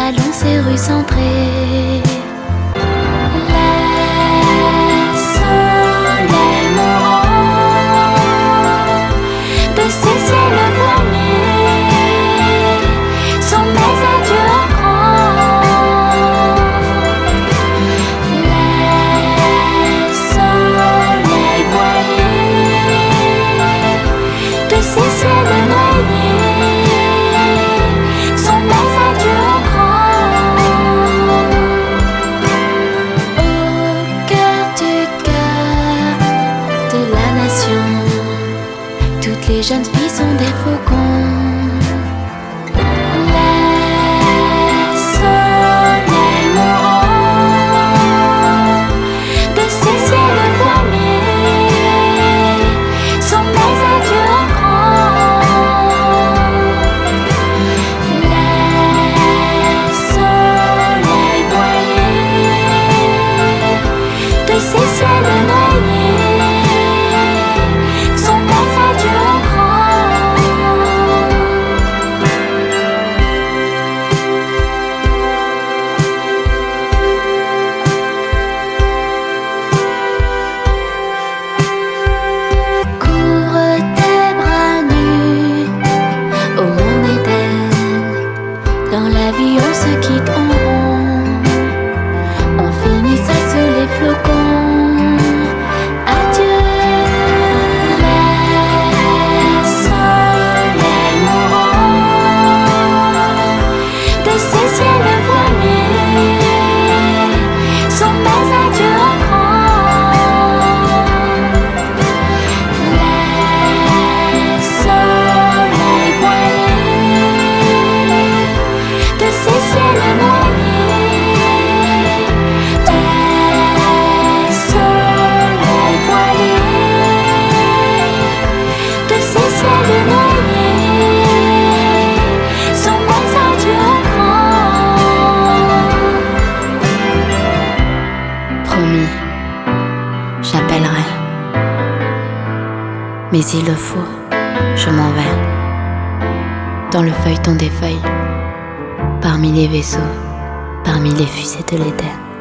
allons ces rues centrées. Les soleils mourants de ces ciels voilés sont mes adieux au grand. Les soleils voilés de ces ciels noyés sont mes adieux au grand. Au cœur de la nation, toutes les jeunes filles sont des faucons. Les soleils mourants de ces ciels voilés sont mes adieux au grand. Les soleils voilés de ces ciels noyés sont mes adieux au grand. Cours tes bras nus au monde Éden. Dans la vie on se quitte en rond, on finit ça sous les flocons. Adieu les soleils mourants de ces ciels voilés sont mes adieux au grand. Les soleils voilés de ces ciels noyés. Les soleils voilés de ces ciels noyés sont mes adieux au grand. Promis, j'appellerai. Mais il le faut, je m'en vais. Dans le feuilleton des feuilles, parmi les vaisseaux, parmi les fusées de l'Éden.